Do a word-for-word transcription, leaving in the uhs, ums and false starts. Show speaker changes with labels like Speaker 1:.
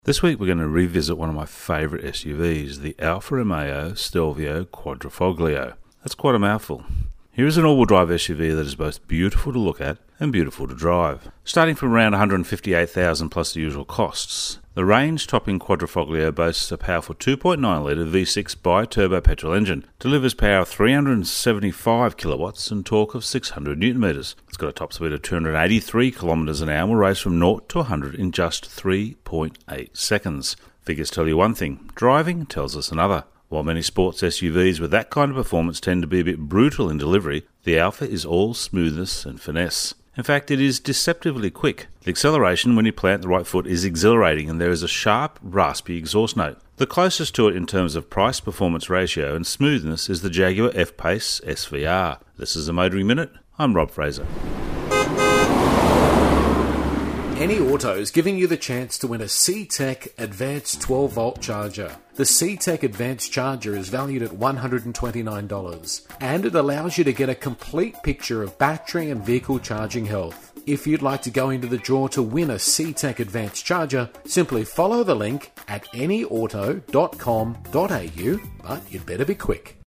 Speaker 1: This week we're going to revisit one of my favourite S U Vs, the Alfa Romeo Stelvio Quadrifoglio. That's quite a mouthful. Here is an all-wheel drive S U V that is both beautiful to look at and beautiful to drive. Starting from around one hundred fifty-eight thousand dollars plus the usual costs, the range-topping Quadrifoglio boasts a powerful two point nine litre V six bi-turbo petrol engine, delivers power of three hundred seventy-five kilowatts and torque of six hundred newton metres. It's got a top speed of two hundred eighty-three kilometres an hour and will race from zero to one hundred in just three point eight seconds. Figures tell you one thing, driving tells us another. While many sports S U Vs with that kind of performance tend to be a bit brutal in delivery, the Alfa is all smoothness and finesse. In fact, it is deceptively quick. The acceleration when you plant the right foot is exhilarating and there is a sharp, raspy exhaust note. The closest to it in terms of price-performance ratio and smoothness is the Jaguar F-Pace S V R. This is the Motoring Minute. I'm Rob Fraser.
Speaker 2: Any Auto is giving you the chance to win a C-Tech Advanced twelve volt charger. The C-Tech Advanced charger is valued at one hundred twenty-nine dollars, and it allows you to get a complete picture of battery and vehicle charging health. If you'd like to go into the draw to win a C-Tech Advanced charger, simply follow the link at any auto dot com dot a u, but you'd better be quick.